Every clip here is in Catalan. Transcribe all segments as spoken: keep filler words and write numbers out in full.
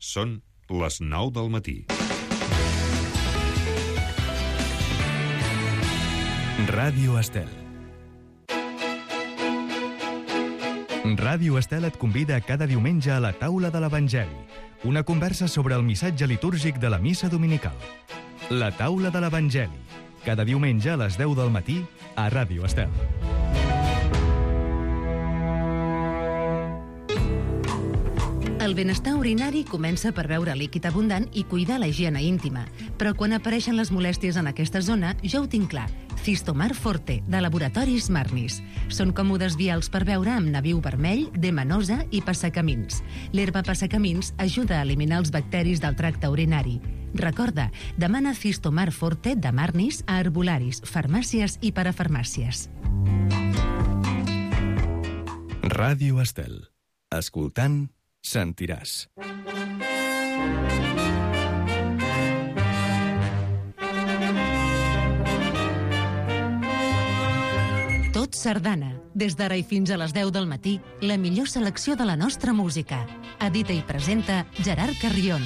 Són les nou del matí. Ràdio Estel. Ràdio Estel et convida cada diumenge a la taula de l'Evangeli, una conversa sobre el missatge litúrgic de la missa dominical. La taula de l'Evangeli, cada diumenge a les deu del matí a Ràdio Estel. El benestar urinari comença per beure líquid abundant i cuidar la higiene íntima. Però quan apareixen les molèsties en aquesta zona, ja ho tinc clar. Cistomar Forte, de Laboratoris Marnis. Són còmodes vials per beure amb nabiu vermell, demanosa i passacamins. L'herba passacamins ajuda a eliminar els bacteris del tracte urinari. Recorda, demana Cistomar Forte de Marnis a herbolaris, farmàcies i parafarmàcies. Ràdio Estel. Escoltant, sentiràs. Tot sardana. Des d'ara i fins a les deu del matí, la millor selecció de la nostra música. Edita i presenta Gerard Carrion.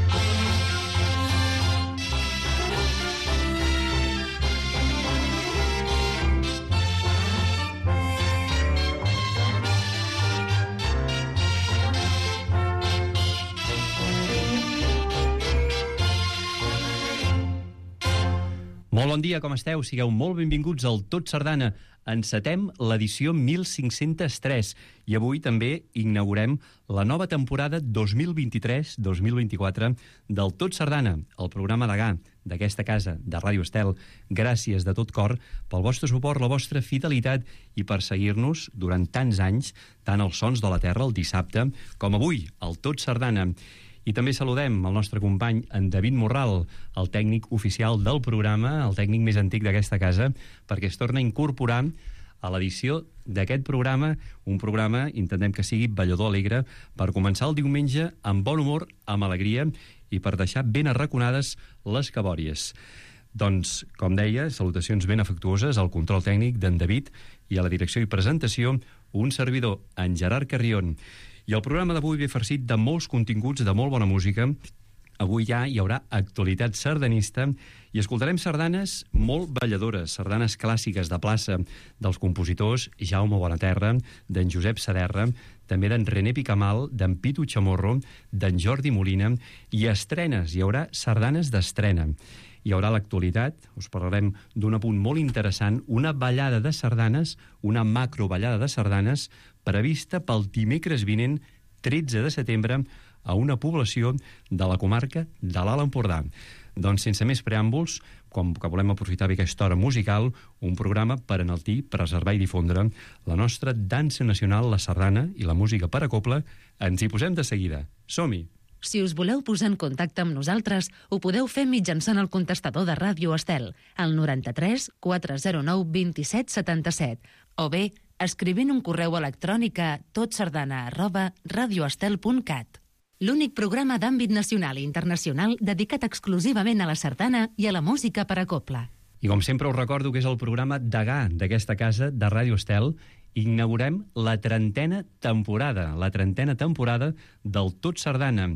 Molt bon dia, com esteu? Sigueu molt benvinguts al Tot Sardana. Encetem l'edició mil cinc-cents tres i avui també inaugurem la nova temporada dos mil vint-i-tres dos mil vint-i-quatre del Tot Sardana, el programa degà d'aquesta casa de Ràdio Estel. Gràcies de tot cor pel vostre suport, la vostra fidelitat i per seguir-nos durant tants anys, tant als Sons de la Terra el dissabte com avui, al Tot Sardana. I també saludem el nostre company, en David Morral, el tècnic oficial del programa, el tècnic més antic d'aquesta casa, perquè es torna a incorporar a l'edició d'aquest programa, un programa, intentem que sigui ballador alegre, per començar el diumenge amb bon humor, amb alegria, i per deixar ben arraconades les cabòries. Doncs, com deia, salutacions ben afectuoses al control tècnic d'en David i a la direcció i presentació, un servidor, en Gerard Carrion. I el programa d'avui ve farcit de molts continguts, de molt bona música. Avui ja hi haurà actualitat sardanista i escoltarem sardanes molt balladores, sardanes clàssiques de plaça dels compositors Jaume Bonaterra, d'en Josep Saderra, també d'en René Picamal, d'en Pitu Chamorro, d'en Jordi Molina, i estrenes, hi haurà sardanes d'estrena. Hi haurà l'actualitat, us parlarem d'un apunt molt interessant, una ballada de sardanes, una macroballada de sardanes, prevista pel dimecres vinent, tretze de setembre, a una població de la comarca de l'Alt Empordà. Doncs sense més preàmbuls, com que volem aprofitar bé aquesta hora musical, un programa per enaltir, preservar i difondre la nostra dansa nacional, la sardana i la música per a cobla, ens hi posem de seguida. Som-hi! Si us voleu posar en contacte amb nosaltres, ho podeu fer mitjançant el contestador de Ràdio Estel, al noranta-tres quatre zero nou dos set set set, o bé escrivint un correu electrònic a totsardana arroba radioestel punt cat. L'únic programa d'àmbit nacional i internacional dedicat exclusivament a la sardana i a la música per a cobla. I com sempre us recordo que és el programa degà d'aquesta casa de Ràdio Estel. Inaugurem la trentena temporada, la trentena temporada del Tot Sardana.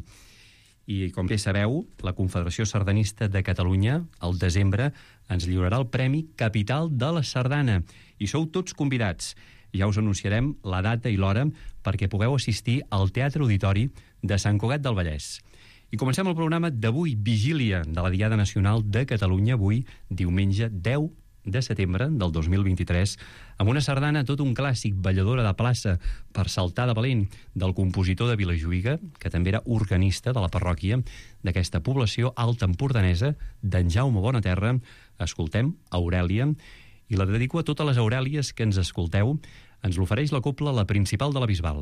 I, com bé sabeu, la Confederació Sardanista de Catalunya, al desembre, ens lliurarà el Premi Capital de la Sardana. I sou tots convidats. Ja us anunciarem la data i l'hora perquè pugueu assistir al Teatre Auditori de Sant Cugat del Vallès. I comencem el programa d'avui, vigília de la Diada Nacional de Catalunya, avui, diumenge deu de setembre del dos mil vint-i-tres, amb una sardana, tot un clàssic, balladora de plaça per saltar de valent, del compositor de Vilajuïga, que també era organista de la parròquia d'aquesta població alta empordanesa, d'en Jaume Bonaterra. Escoltem Aurèlia, i la dedico a totes les Aurèlies que ens escolteu. Ens l'ofereix la cobla La Principal de la Bisbal.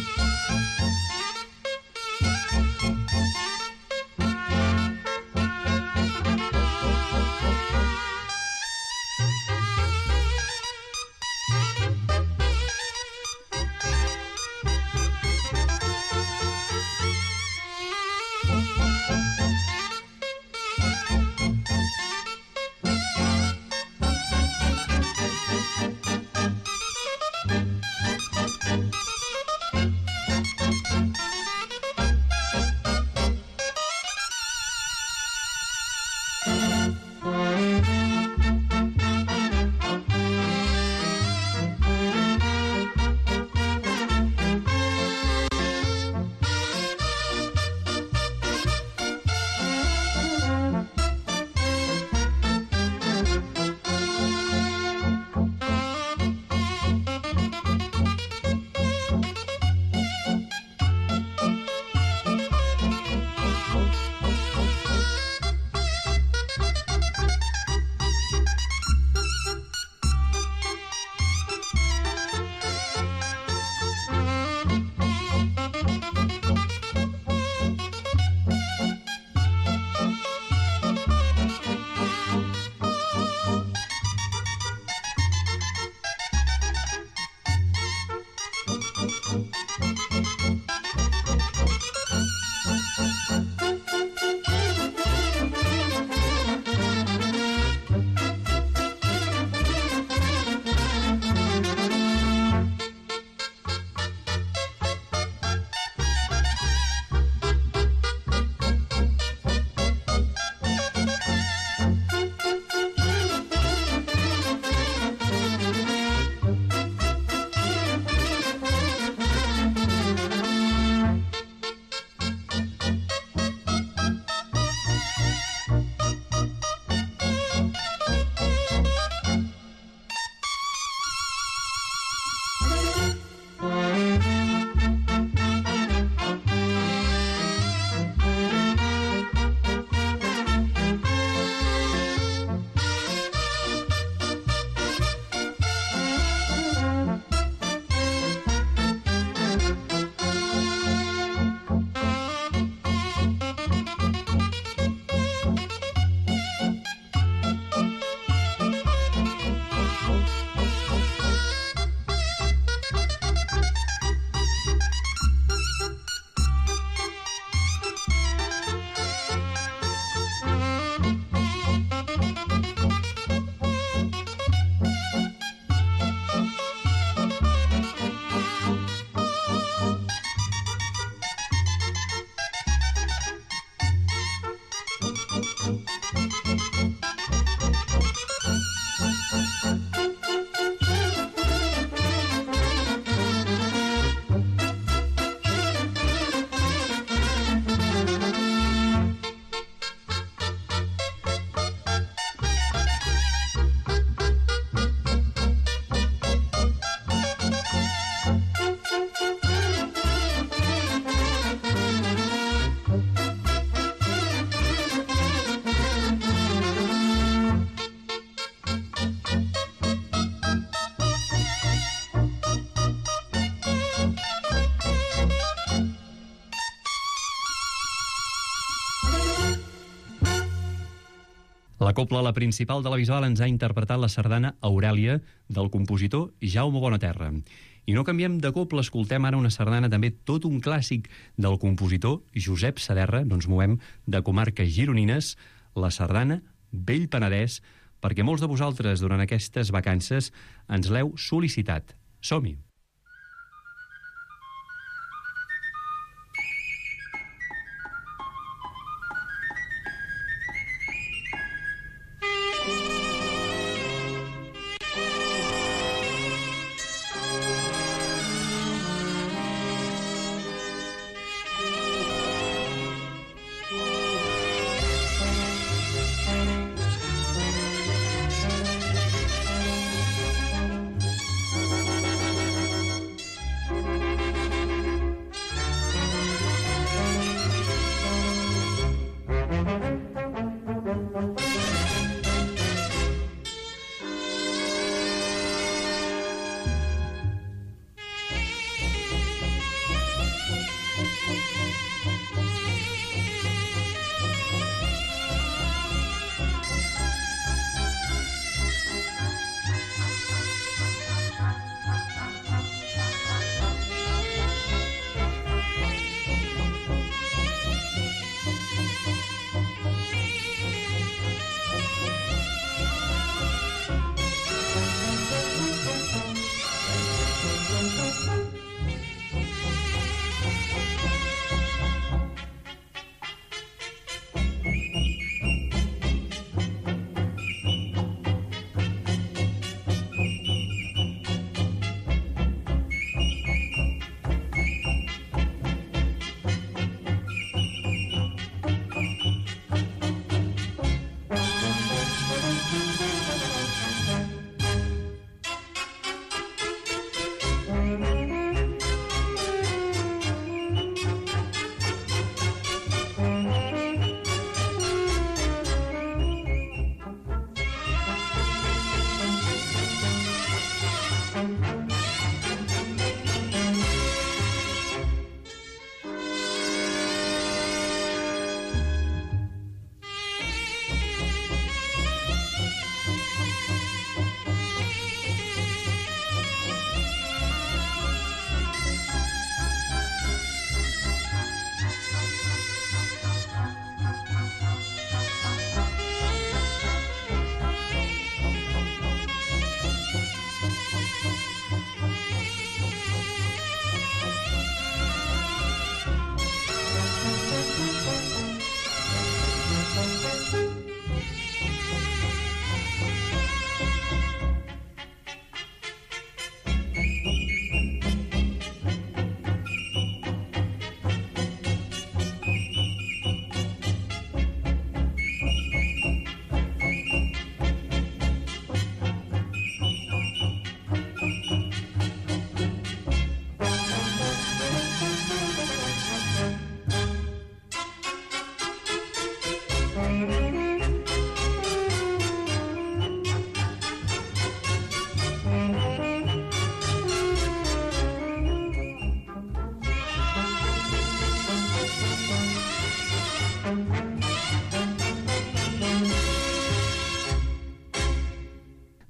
La cobla, la principal de la Bisbal, ens ha interpretat la sardana Aurèlia del compositor Jaume Bonaterra. I no canviem de cobla, escoltem ara una sardana també tot un clàssic del compositor Josep Saderra, no ens movem de comarques gironines, la sardana Vell Penedès, perquè molts de vosaltres durant aquestes vacances ens l'heu sol·licitat. Som-hi!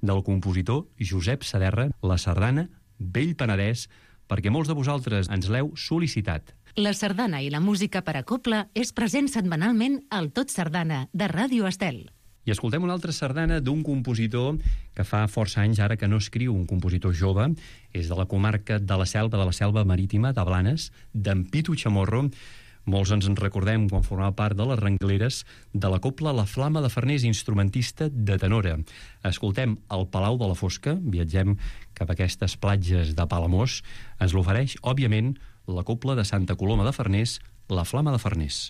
del compositor Josep Saderra, la sardana Vell Penedès, perquè molts de vosaltres ens l'heu sol·licitat. La sardana i la música per a cobla és present setmanalment al Tot Sardana, de Ràdio Estel. I escoltem una altra sardana d'un compositor que fa força anys ara que no escriu, un compositor jove, és de la comarca de la Selva, de la Selva Marítima, de Blanes, d'en Pitu Chamorro. Molts ens en recordem quan formava part de les rengleres de la cobla La Flama de Farners, instrumentista de tenora. Escoltem el Palau de la Fosca, viatgem cap a aquestes platges de Palamós. Ens l'ofereix, òbviament, la cobla de Santa Coloma de Farners, La Flama de Farners.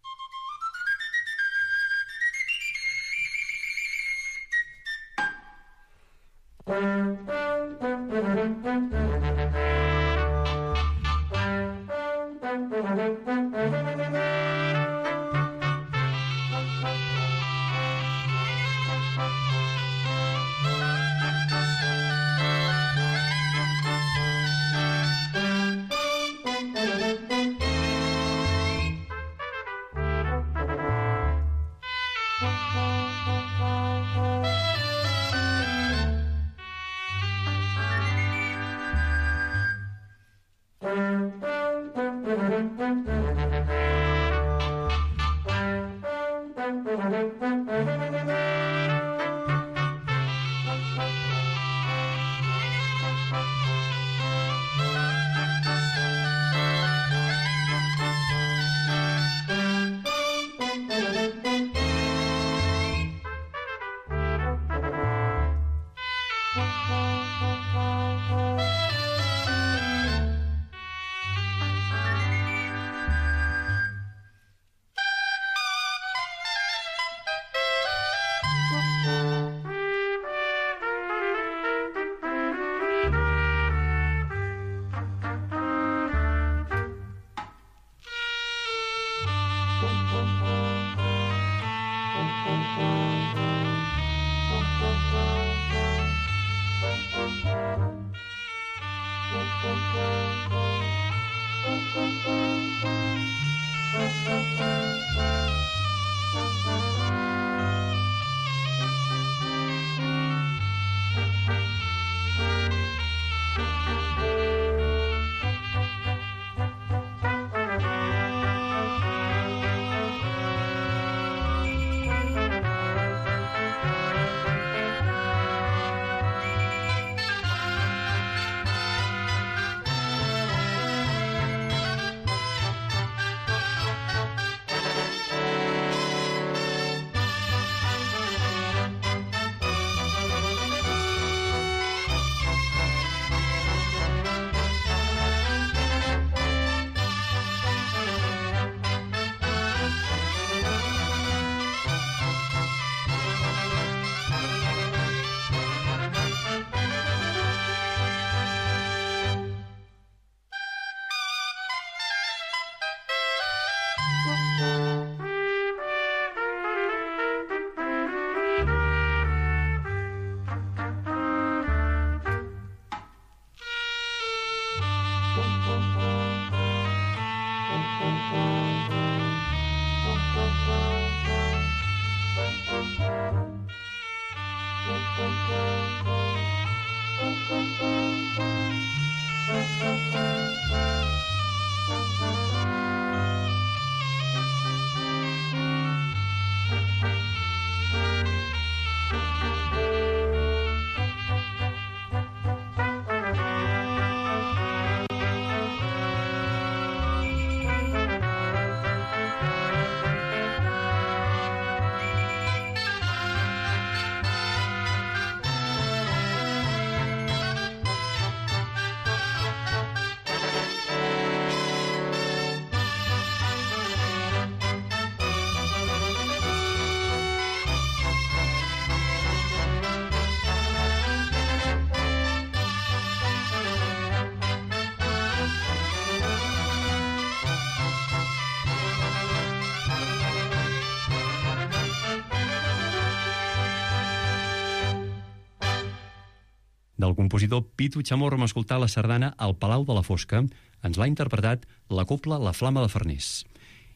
Del compositor Pitu Chamorro hem escoltat la sardana El Palau de la Fosca. Ens l'ha interpretat la cobla La Flama de Farners.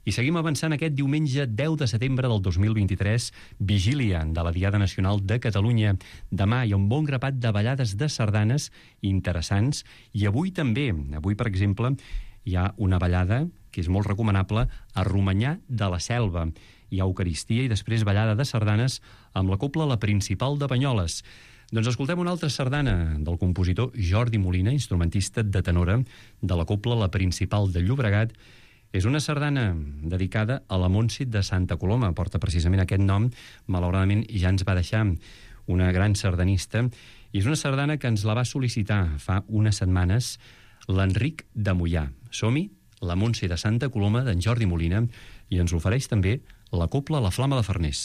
I seguim avançant aquest diumenge deu de setembre del dos mil vint-i-tres, vigília de la Diada Nacional de Catalunya. Demà hi ha un bon grapat de ballades de sardanes interessants i avui també, avui per exemple, hi ha una ballada que és molt recomanable a Romanyà de la Selva. Hi ha Eucaristia i després ballada de sardanes amb la cobla La Principal de Banyoles. Doncs escoltem una altra sardana del compositor Jordi Molina, instrumentista de tenora de la cobla La Principal de Llobregat. És una sardana dedicada a la Montse de Santa Coloma, porta precisament aquest nom, malauradament ja ens va deixar una gran sardanista, i és una sardana que ens la va sol·licitar fa unes setmanes l'Enric de Moià. Som-hi, la Montse de Santa Coloma d'en Jordi Molina, i ens l'ofereix també la cobla La Flama de Farners.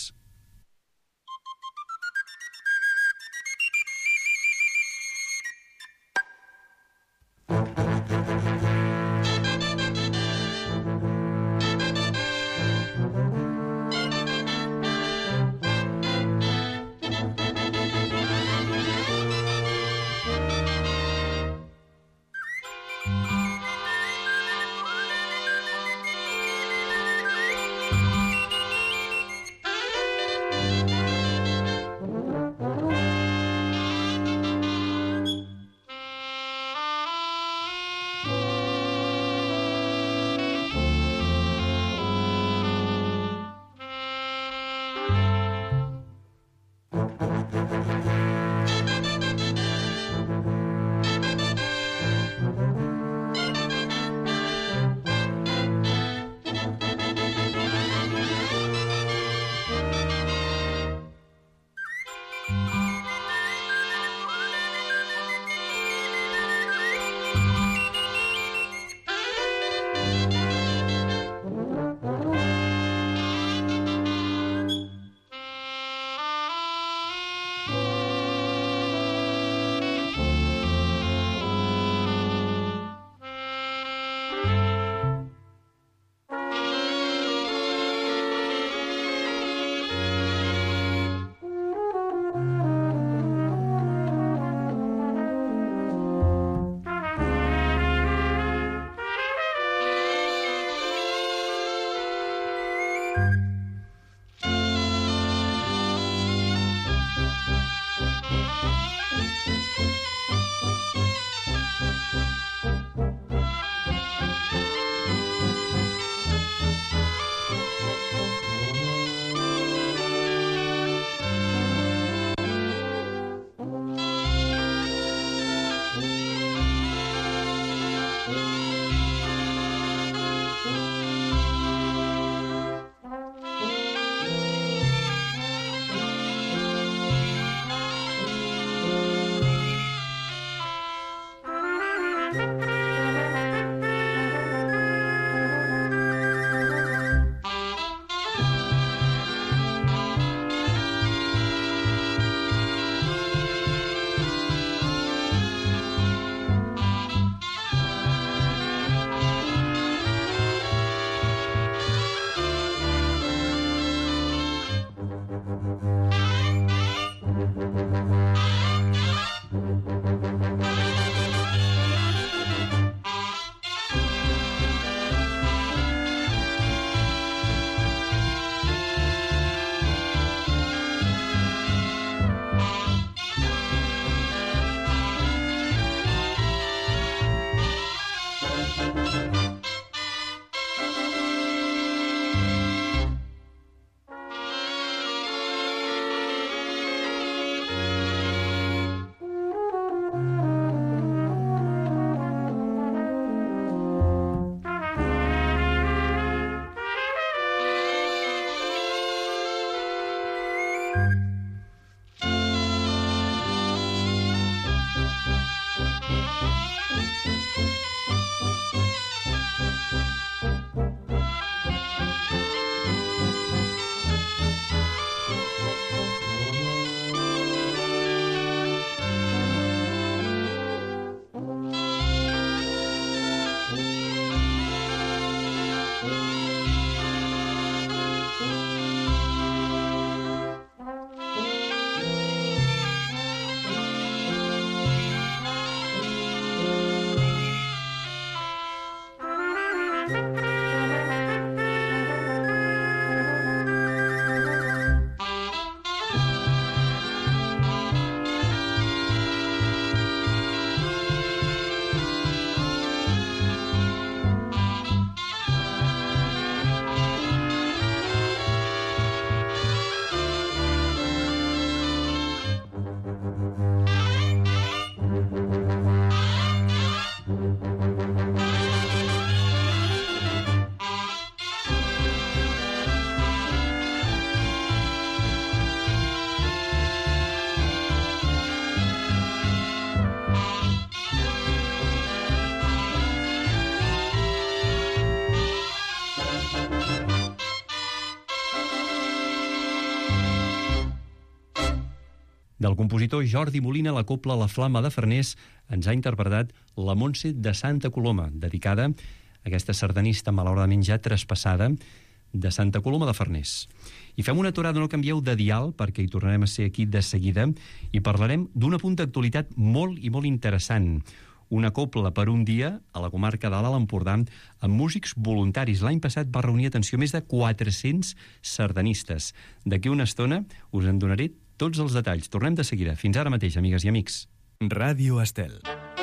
Del compositor Jordi Molina, la cobla La Flama de Farners ens ha interpretat la Montse de Santa Coloma, dedicada a aquesta sardanista malauradament ja traspassada de Santa Coloma de Farners. I fem una aturada, no canvieu de dial, perquè hi tornarem a ser aquí de seguida, i parlarem d'un apunt d'actualitat molt i molt interessant. Una cobla per un dia a la comarca de l'Alt Empordà amb músics voluntaris. L'any passat va reunir, atenció, més de quatre-cents sardanistes. D'aquí una estona us en donaré tots els detalls. Tornem de seguida. Fins ara mateix, amigues i amics. Ràdio Estel.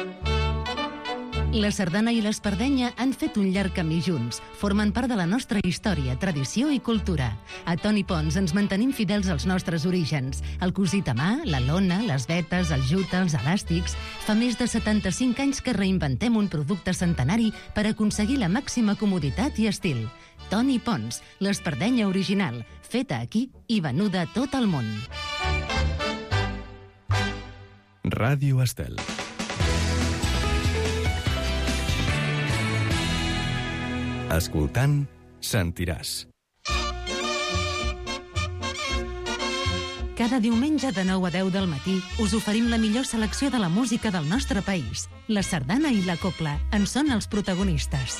La sardana i l'espardenya han fet un llarg camí junts. Formen part de la nostra història, tradició i cultura. A Toni Pons ens mantenim fidels als nostres orígens. El cosit a mà, la lona, les vetes, el jute, els elàstics... Fa més de setanta-cinc anys que reinventem un producte centenari per aconseguir la màxima comoditat i estil. Toni Pons, l'espardenya original, feta aquí i venuda a tot el món. Ràdio Estel. Escoltant, sentiràs. Cada diumenge de nou a deu del matí us oferim la millor selecció de la música del nostre país. La sardana i la cobla en són els protagonistes.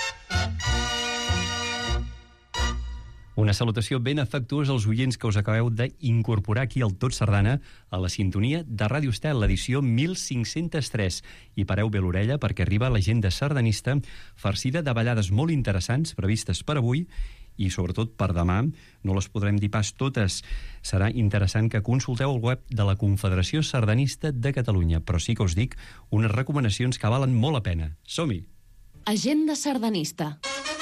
Una salutació ben afectuosa als oients que us acabeu d'incorporar aquí al Tot Sardana a la sintonia de Ràdio Estel, l'edició mil cinc-cents tres. I pareu bé l'orella perquè arriba l'agenda sardanista farcida de ballades molt interessants previstes per avui i sobretot per demà. No les podrem dir pas totes. Serà interessant que consulteu el web de la Confederació Sardanista de Catalunya, però sí que us dic unes recomanacions que valen molt la pena. Som-hi! Agenda sardanista.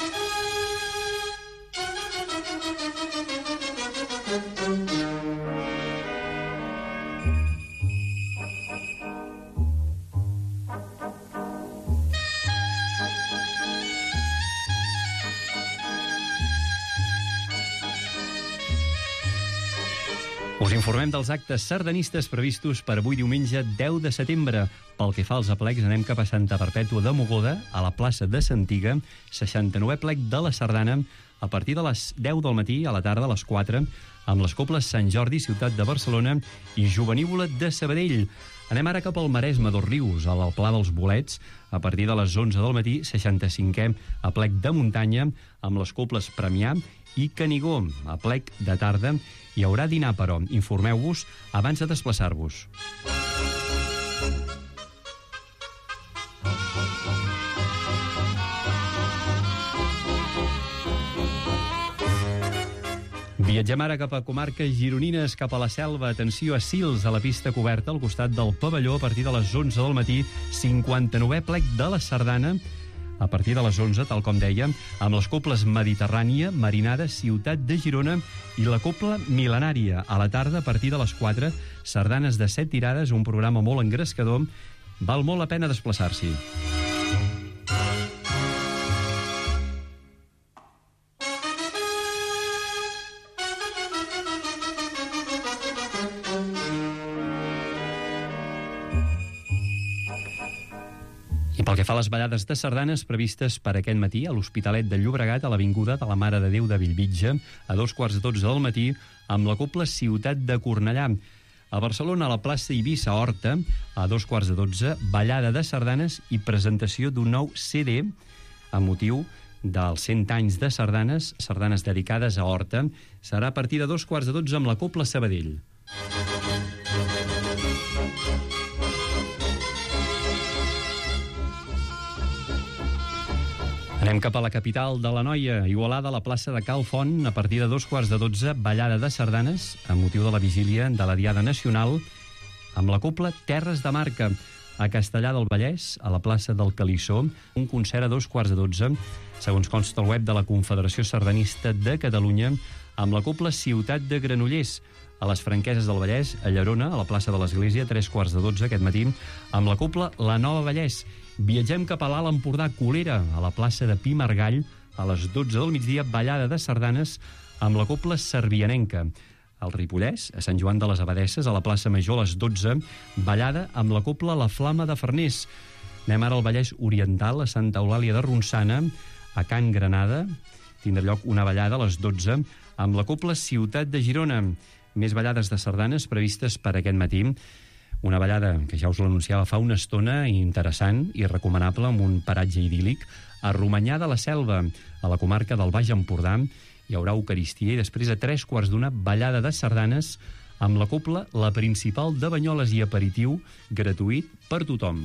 Us informem dels actes sardanistes previstos per avui diumenge deu de setembre. Pel que fa als aplecs, anem cap a Santa Perpètua de Mogoda, a la plaça de Santiga, seixanta-novè plec de la sardana, a partir de les deu del matí, a la tarda, a les quatre, amb les cobles Sant Jordi, ciutat de Barcelona, i Jovenívola de Sabadell. Anem ara cap al Maresme dos Rius, a l'Alplà dels Bolets, a partir de les onze del matí, seixanta-cinquè aplec de muntanya, amb les cobles Premià i Canigó. Aplec de tarda hi haurà dinar, però informeu-vos abans de desplaçar-vos. Viatgem ara cap a comarques gironines, cap a la Selva. Atenció a Sils, a la pista coberta, al costat del pavelló, a partir de les onze del matí, cinquanta-novè plec de la sardana, a partir de les onze, tal com dèiem, amb les cobles Mediterrània, Marinada, Ciutat de Girona i la cobla Mil·lenària. A la tarda, a partir de les quatre, sardanes de set tirades, un programa molt engrescador. Val molt la pena desplaçar-s'hi. I pel que fa a les ballades de sardanes previstes per aquest matí a l'Hospitalet de Llobregat, a l'Avinguda de la Mare de Déu de Bellvitge, a dos quarts de dotze del matí, amb la cobla Ciutat de Cornellà. A Barcelona, a la plaça Eivissa Horta, a dos quarts de dotze, ballada de sardanes i presentació d'un nou C D amb motiu dels cent anys de sardanes, sardanes dedicades a Horta. Serà a partir de dos quarts de dotze amb la cobla Sabadell. Anem cap a la capital de l'Anoia, Igualada, a la plaça de Cal Font, a partir de dos quarts de dotze, ballada de sardanes, amb motiu de la vigília de la Diada Nacional, amb la cobla Terres de Marca. A Castellà del Vallès, a la plaça del Calissó, un concert a dos quarts de dotze, segons consta el web de la Confederació Sardanista de Catalunya, amb la cobla Ciutat de Granollers. A les Franqueses del Vallès, a Llerona, a la plaça de l'Església, tres quarts de dotze aquest matí, amb la cobla La Nova Vallès. Viatgem cap a l'Alt Empordà, Colera, a la plaça de Pi Margall, a les dotze del migdia, ballada de sardanes amb la cobla Servianenca. Al Ripollès, a Sant Joan de les Abadesses, a la plaça Major, a les dotze, ballada amb la cobla La Flama de Farners. Anem ara al Vallès Oriental, a Santa Eulàlia de Ronçana, a Can Granada. Tindrà lloc una ballada a les dotze amb la cobla Ciutat de Girona. més ballades de sardanes previstes per aquest matí. Una ballada que ja us l'anunciava fa una estona, interessant i recomanable, amb un paratge idíl·lic. A Romanyà de la Selva, a la comarca del Baix Empordà, hi haurà eucaristia i després a tres quarts d'una ballada de sardanes amb la cobla La Principal de Banyoles i aperitiu gratuït per tothom.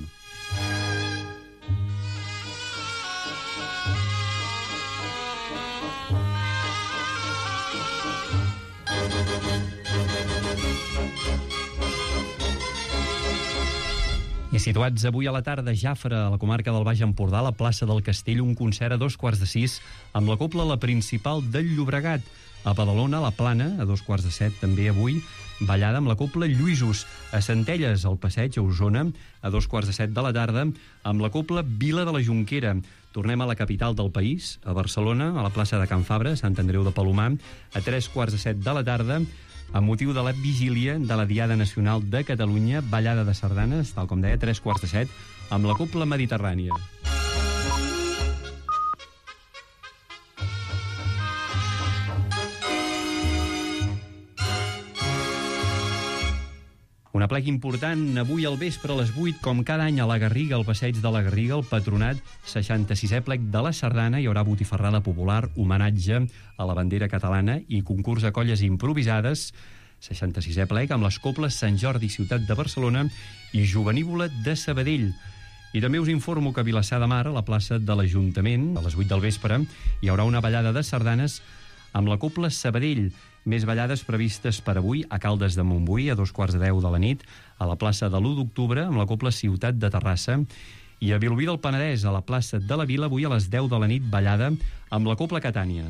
I situats avui a la tarda a Jafre, a la comarca del Baix Empordà, a la plaça del Castell, un concert a dos quarts de sis amb la cobla La Principal del Llobregat. A Badalona, a la Plana, a dos quarts de set també avui, ballada amb la cobla Lluïsos. A Centelles, al Passeig, a Osona, a dos quarts de set de la tarda, amb la cobla Vila de la Jonquera. Tornem a la capital del país, a Barcelona, a la plaça de Can Fabra, Sant Andreu de Palomar, a tres quarts de set de la tarda, amb motiu de la vigília de la Diada Nacional de Catalunya, ballada de sardanes, tal com deia, tres quarts de set, amb la cobla Mediterrània. Un aplec important avui al vespre a les vuit, com cada any a la Garriga, al passeig de la Garriga, el Patronat, seixanta-sisè plec de la Sardana. Hi haurà botifarrada popular, homenatge a la bandera catalana i concurs de colles improvisades. seixanta-sisè plec amb les cobles Sant Jordi, Ciutat de Barcelona, i Jovenívola de Sabadell. I també us informo que a Vilassar de Mar, a la plaça de l'Ajuntament, a les vuit del vespre, hi haurà una ballada de sardanes amb la cobla Sabadell. Més ballades previstes per avui a Caldes de Montbui, a dos quarts de deu de la nit, a la plaça de l'u d'octubre, amb la cobla Ciutat de Terrassa, i a Vilobí del Penedès, a la plaça de la Vila, avui a les deu de la nit, ballada amb la cobla Catània.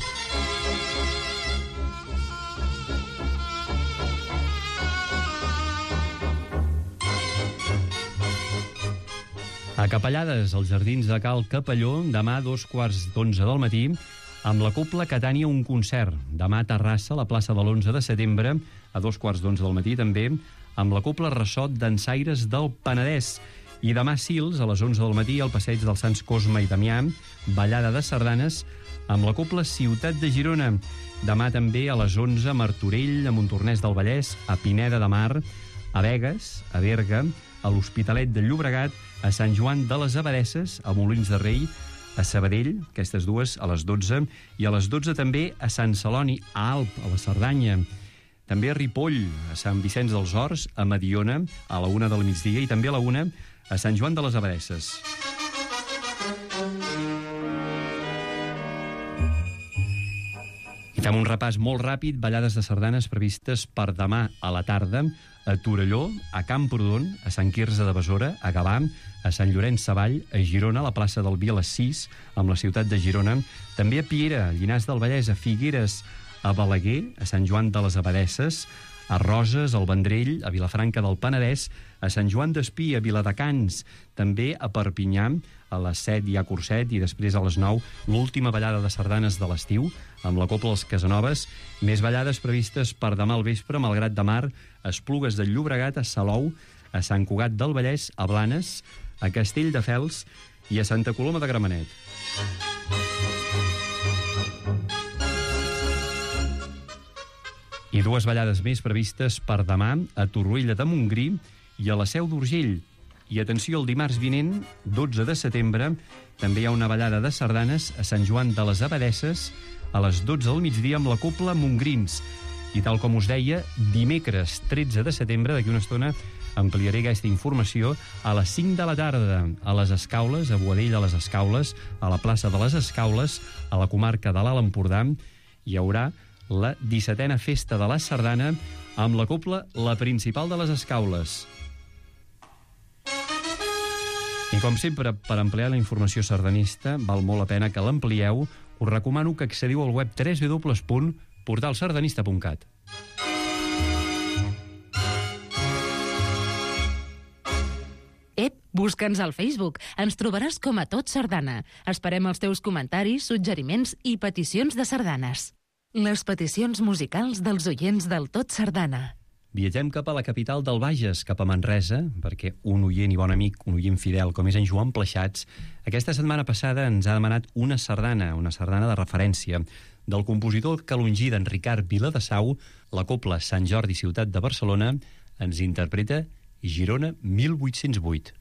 A Capellades, als jardins de Cal Capelló, demà a dos quarts d'onze del matí, amb la cobla Catània, un concert. Demà a Terrassa, a la plaça de l'onze de setembre, a dos quarts d'onze del matí també, amb la cobla Ressot d'Ensaires del Penedès. I demà a Sils, a les onze del matí, al passeig dels Sants Cosme i Damià, ballada de sardanes, amb la cobla Ciutat de Girona. Demà també a les onze a Martorell, a Montornès del Vallès, a Pineda de Mar, a Begues, a Berga, a l'Hospitalet de Llobregat, a Sant Joan de les Abadesses, a Molins de Rei, a Sabadell, aquestes dues a les dotze, i a les dotze també a Sant Celoni, a Alp, a la Cerdanya. També a Ripoll, a Sant Vicenç dels Horts, a Mediona, a la una del migdia, i també a la una a Sant Joan de les Abadesses. I fem un repàs molt ràpid, ballades de sardanes previstes per demà a la tarda, a Torelló, a Camprodon, a Sant Quirze de Besora, a Gavà, a Sant Llorenç Savall, a Girona, a la plaça del Vi a les sis, amb la ciutat de Girona, també a Piera, a Llinars del Vallès, a Figueres, a Balaguer, a Sant Joan de les Abadesses, a Roses, al Vendrell, a Vilafranca del Penedès, a Sant Joan d'Espí, a Viladecans, també a Perpinyà, a les set hi ha curset, i després a les nou l'última ballada de sardanes de l'estiu, amb la cobla Els Casanoves. Més ballades previstes per demà al vespre, Malgrat de Mar, a Esplugues del Llobregat, a Salou, a Sant Cugat del Vallès, a Blanes, a Castelldefels i a Santa Coloma de Gramenet. I dues ballades més previstes per demà a Torroella de Montgrí i a la Seu d'Urgell. I atenció, el dimarts vinent, dotze de setembre, també hi ha una ballada de sardanes a Sant Joan de les Abadesses a les dotze del migdia amb la cobla Montgrins. I tal com us deia, dimecres tretze de setembre, d'aquí una estona, ampliaré aquesta informació, a les cinc de la tarda, a les Escaules, a Boadell, a les Escaules, a la plaça de les Escaules, a la comarca de l'Alt Empordà, hi haurà la dissetena festa de la sardana amb la cobla La Principal de les Escaules. I com sempre, per ampliar la informació sardanista, val molt la pena que l'amplieu. Us recomano que accediu al web w w w punt portal sardanista punt cat. Ep, busca'ns al Facebook. Ens trobaràs com a Tot Sardana. Esperem els teus comentaris, suggeriments i peticions de sardanes. Les peticions musicals dels oients del Tot Sardana. Viatgem cap a la capital del Bages, cap a Manresa, perquè un oient i bon amic, un oient fidel, com és en Joan Pleixats, aquesta setmana passada ens ha demanat una sardana, una sardana de referència, del compositor calongí d'en Ricard Viladesau, la cobla Sant Jordi Ciutat de Barcelona, ens interpreta Girona mil vuit-cents vuit.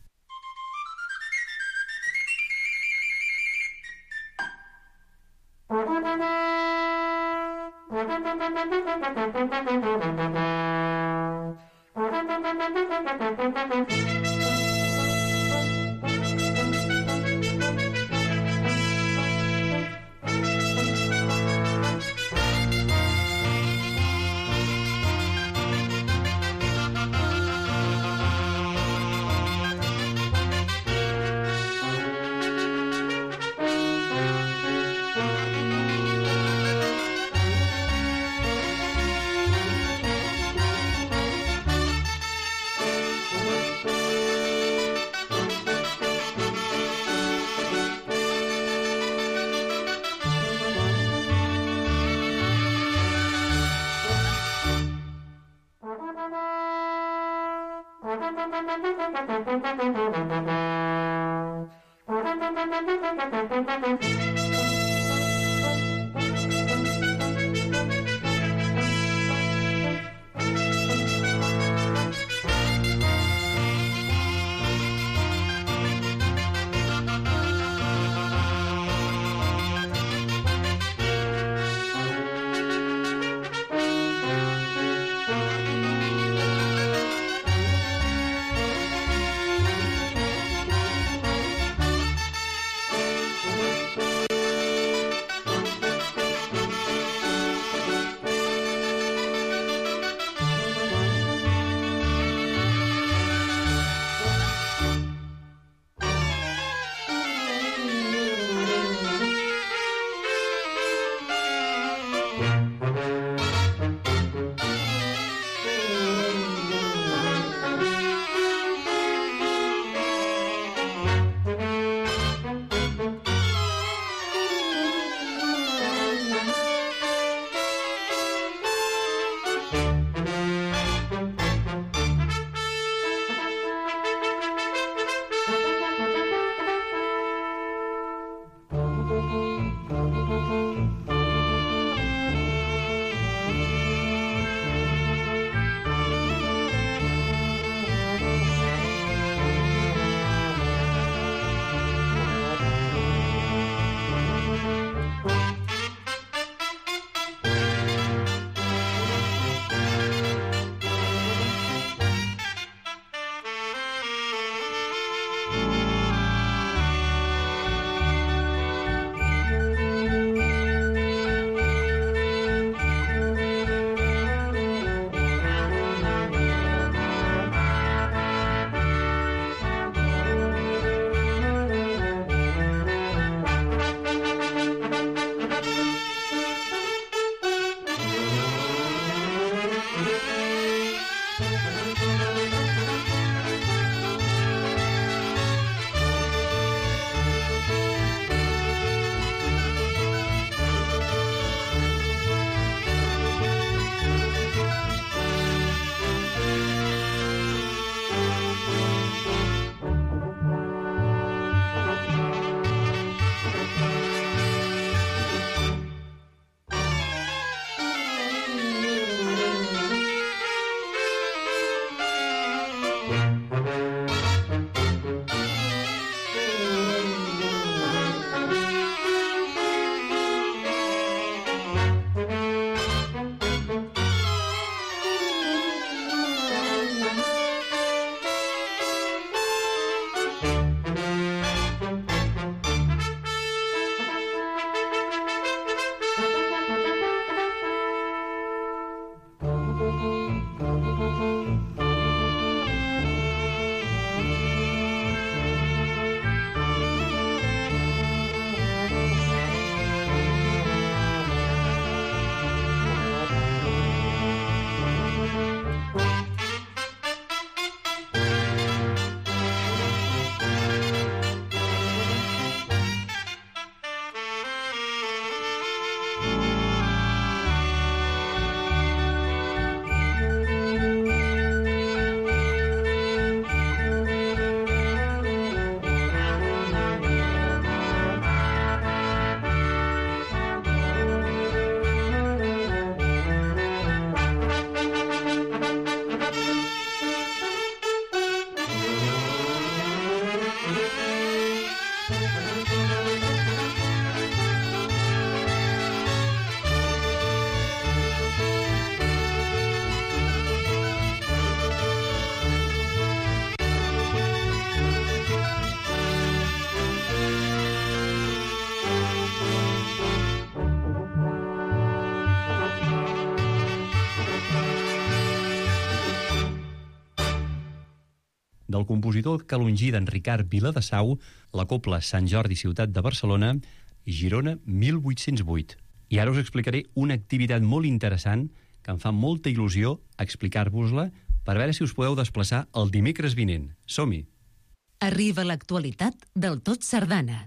del compositor calongí d'en Ricard Viladesau, la cobla Sant Jordi Ciutat de Barcelona, Girona mil vuit-cents vuit. I ara us explicaré una activitat molt interessant que em fa molta il·lusió explicar-vos-la per veure si us podeu desplaçar el dimecres vinent. Som-hi! Arriba l'actualitat del Tot Sardana.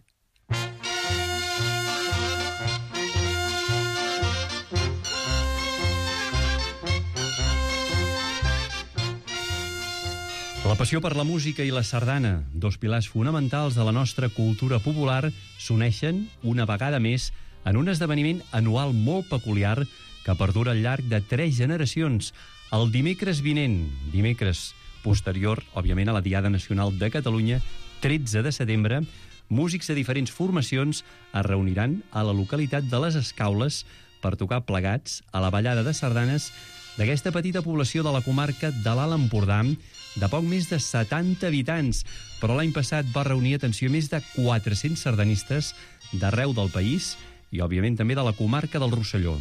La passió per la música i la sardana, dos pilars fonamentals de la nostra cultura popular, s'uneixen una vegada més en un esdeveniment anual molt peculiar que perdura al llarg de tres generacions, el dimecres vinent, dimecres posterior, òbviament, a la Diada Nacional de Catalunya, tretze de setembre, músics de diferents formacions es reuniran a la localitat de les Escaules per tocar plegats a la ballada de sardanes d'aquesta petita població de la comarca de l'Alt Empordà, de poc més de setanta habitants, però l'any passat va reunir, atenció, més de quatre-cents sardanistes d'arreu del país i, òbviament, també de la comarca del Rosselló.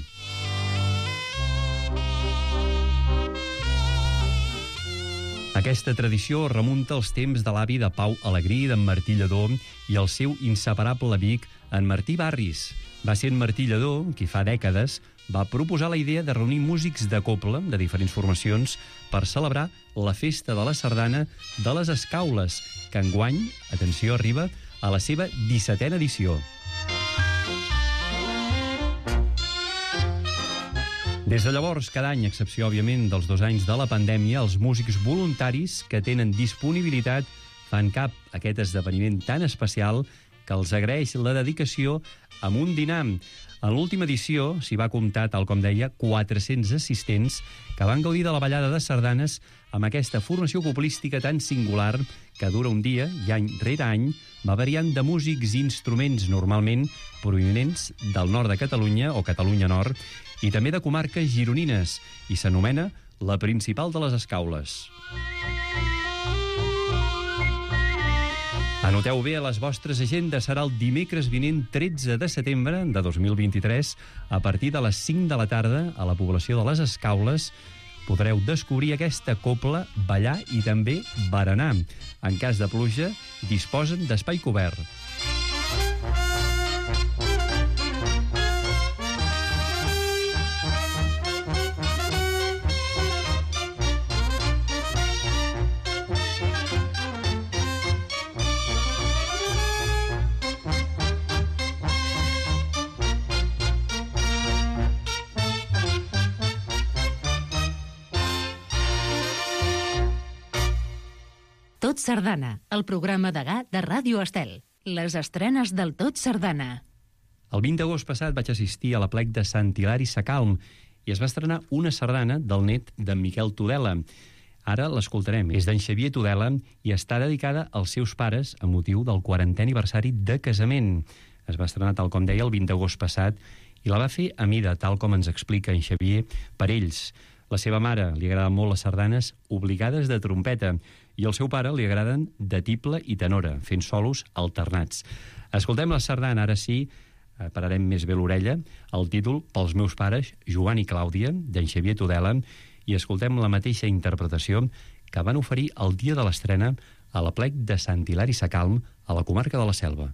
Aquesta tradició remunta als temps de l'avi de Pau Alegrí, d'en Martí Lledó, i el seu inseparable amic, en Martí Barris. Va ser en Martí Lledó qui fa dècades va proposar la idea de reunir músics de cobla de diferents formacions per celebrar la festa de la sardana de les Escaules, que enguany, atenció, arriba a la seva dissetena edició. Des de llavors, cada any, a excepció, òbviament, dels dos anys de la pandèmia, els músics voluntaris que tenen disponibilitat fan cap a aquest esdeveniment tan especial que els agraeix la dedicació amb un dinar. En l'última edició s'hi va comptar, tal com deia, quatre-cents assistents que van gaudir de la ballada de sardanes amb aquesta formació coplística tan singular que dura un dia i any rere any va variant de músics i instruments normalment provinents del nord de Catalunya o Catalunya Nord i també de comarques gironines i s'anomena la principal de les Escaules. Anoteu bé a les vostres agendes, serà el dimecres vinent tretze de setembre de dos mil vint-i-tres a partir de les cinc de la tarda a la població de les Escaules. Podreu descobrir aquesta cobla, ballar i també berenar. En cas de pluja, disposen d'espai cobert. Tot Sardana, el programa degà de Ràdio Estel. Les estrenes del Tot Sardana. El vint d'agost passat vaig assistir a l'aplec de Sant Hilari Sacalm i es va estrenar una sardana del net d'en Miquel Tudela. Ara l'escoltarem. És d'en Xavier Tudela i està dedicada als seus pares a motiu del quarantè aniversari de casament. Es va estrenar, tal com deia, el vint d'agost passat i la va fer a mida, tal com ens explica en Xavier, per ells. La seva mare li agraden molt les sardanes obligades de trompeta i al seu pare li agraden de tible i tenora, fent solos alternats. Escoltem la sardana, ara sí, pararem més bé l'orella, el títol Pels meus pares, Joan i Clàudia, d'en Xavier Tudela, i escoltem la mateixa interpretació que van oferir el dia de l'estrena a l'aplec de Sant Hilari Sacalm, a la comarca de la Selva.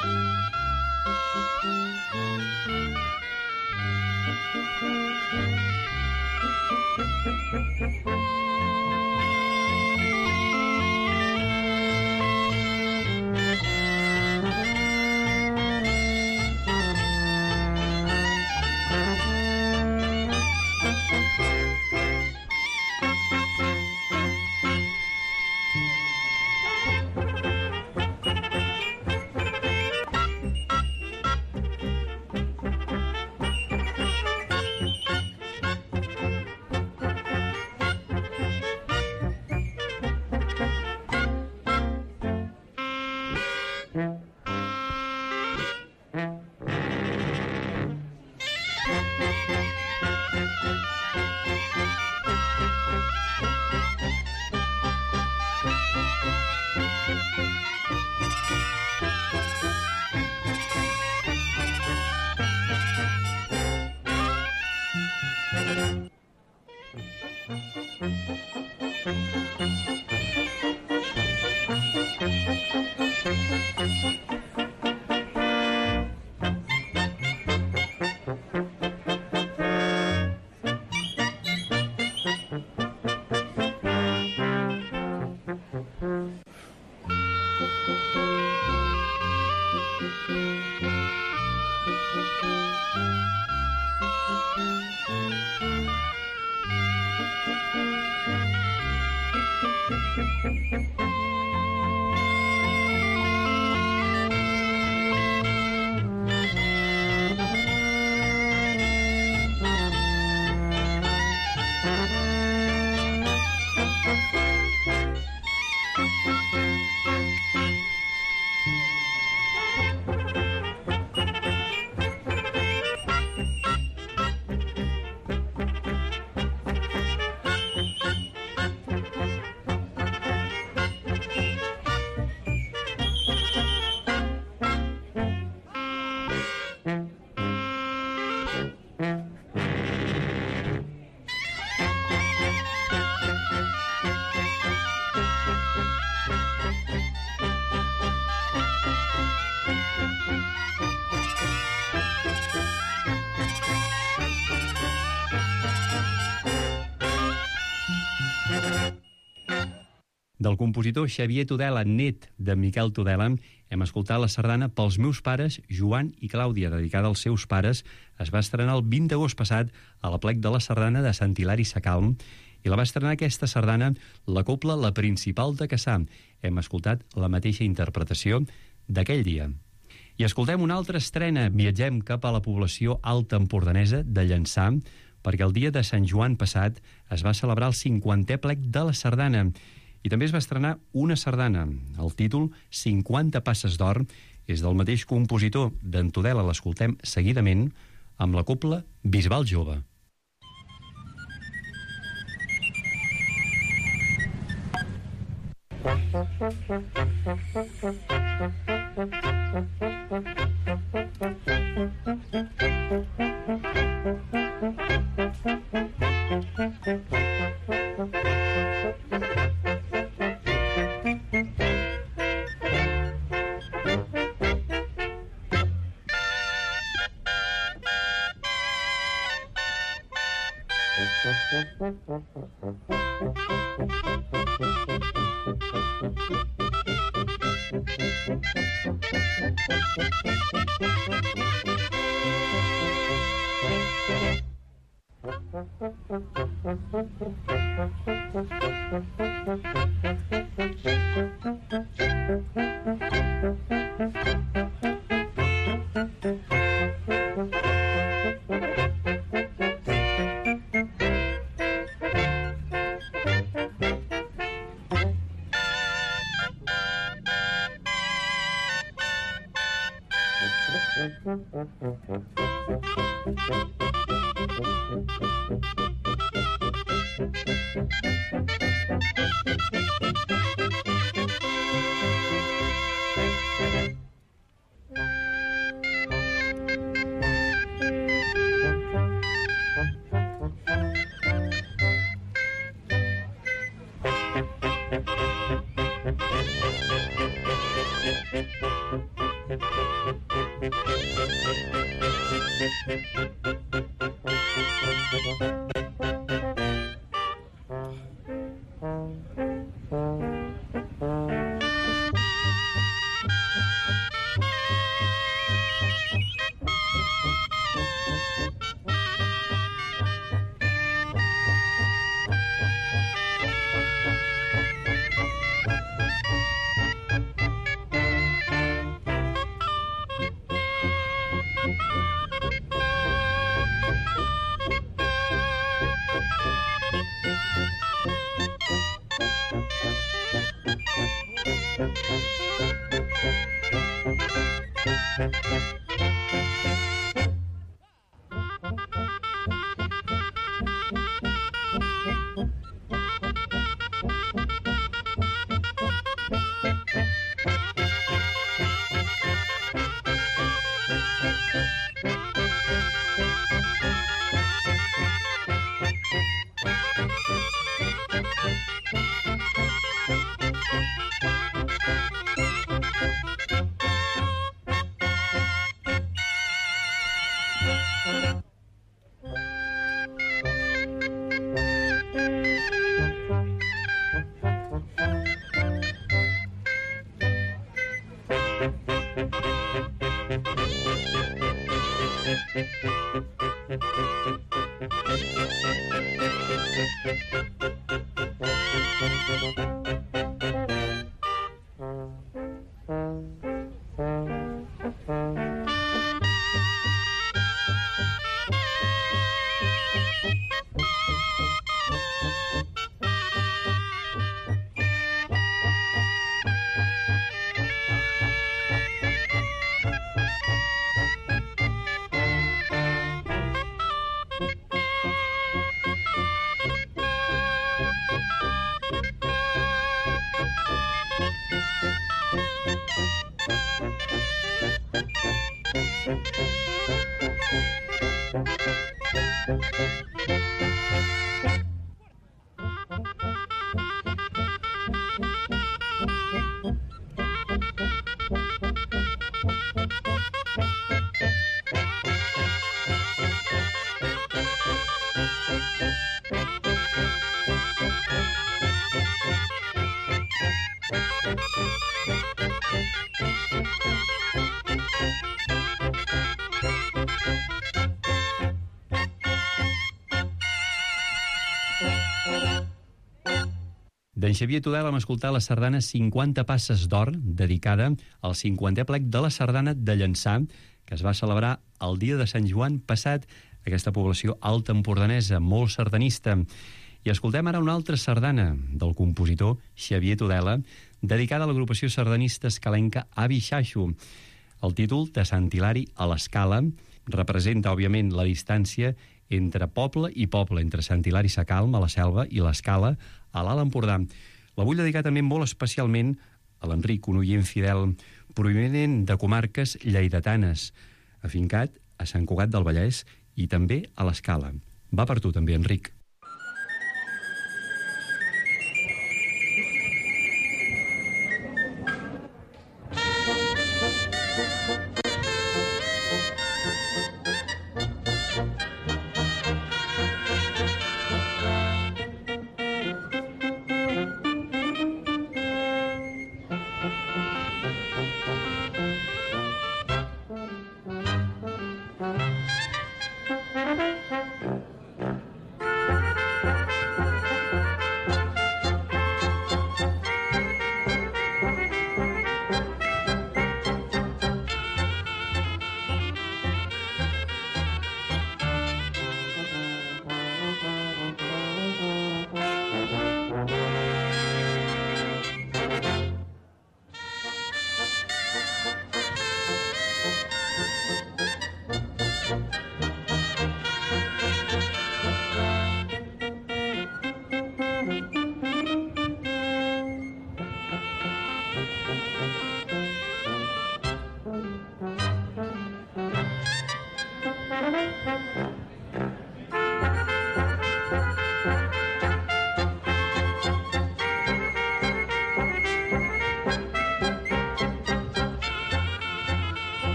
Del compositor Xavier Tudela, net de Miquel Tudela, hem escoltat la sardana Pels meus pares, Joan i Clàudia, dedicada als seus pares. Es va estrenar el vint d'agost passat a la plec de la Sardana de Sant Hilari Sacalm i la va estrenar aquesta sardana la cobla La Principal de Cassà. Hem escoltat la mateixa interpretació d'aquell dia. I escoltem una altra estrena. Viatgem cap a la població alta empordanesa de Llançà, perquè el dia de Sant Joan passat es va celebrar el cinquantè plec de la sardana. I també es va estrenar una sardana. El títol, cinquanta passes d'or, és del mateix compositor. D'en Tudela l'escoltem seguidament amb la cobla Bisbal Jove. D'en Xavier Tudela vam escoltar la sardana cinquanta passes d'or, dedicada al cinquantè plec de la sardana de Llançà, que es va celebrar el dia de Sant Joan passat, aquesta població alta empordanesa, molt sardanista. I escoltem ara una altra sardana del compositor Xavier Tudela, dedicada a l'agrupació sardanista escalenca Avi Xaixo. El títol, de Sant Hilari a l'Escala, representa, òbviament, la distància entre poble i poble, entre Sant Hilari Sacalm, a la Selva, i l'Escala, a l'Alt Empordà. La vull dedicar també molt especialment a l'Enric, un oient fidel, provinent de comarques lleidatanes, afincat a Sant Cugat del Vallès i també a l'Escala. Va per tu també, Enric.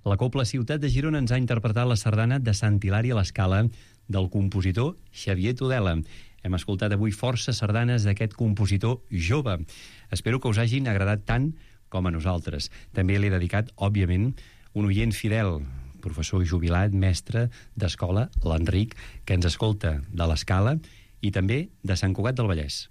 La Cobla Ciutat de Girona ens ha interpretat la sardana de Sant Hilari a l'Escala del compositor Xavier Tudela. Hem escoltat avui força sardanes d'aquest compositor jove. Espero que us hagin agradat tant com a nosaltres. També l'he dedicat, òbviament, un oient fidel, professor jubilat, mestre d'escola, l'Enric, que ens escolta de l'Escala i també de Sant Cugat del Vallès.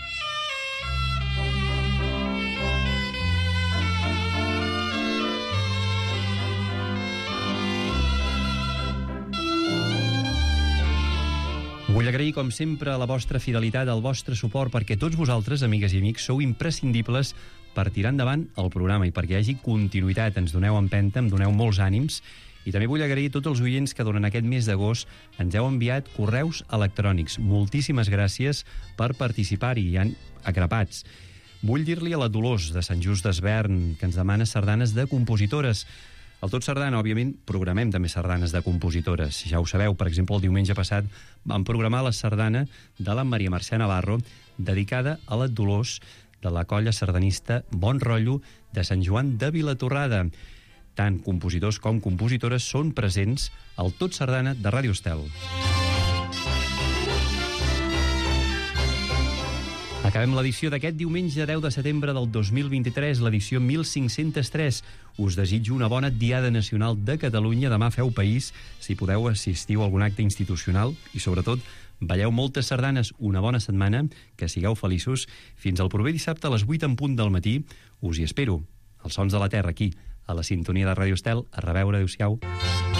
Vull agrair, com sempre, la vostra fidelitat, el vostre suport, perquè tots vosaltres, amigues i amics, sou imprescindibles per tirar endavant el programa i perquè hi hagi continuïtat. Ens doneu empenta, em doneu molts ànims. I també vull agrair a tots els oients que durant aquest mes d'agost ens heu enviat correus electrònics. Moltíssimes gràcies per participar-hi, hi han acrepats. Vull dir-li a la Dolors, de Sant Just d'Esvern, que ens demana sardanes de compositores. Al Tot Sardana, òbviament, programem també sardanes de compositores. Ja ho sabeu, per exemple, el diumenge passat vam programar la sardana de la Maria Mercè Navarro, dedicada a la Dolors, de la colla sardanista Bon Rotllo de Sant Joan de Vilatorrada. Tant compositors com compositores són presents al Tot Sardana de Ràdio Estel. Acabem l'edició d'aquest diumenge deu de setembre del dos mil vint-i-tres, l'edició mil cinc-cents tres. Us desitjo una bona Diada Nacional de Catalunya. Demà feu país, si podeu assistiu a algun acte institucional i, sobretot, balleu moltes sardanes. Una bona setmana, que sigueu feliços. Fins al proper dissabte a les vuit en punt del matí. Us hi espero. Els sons de la terra aquí, a la sintonia de Ràdio Estel. A reveure, adéu-siau.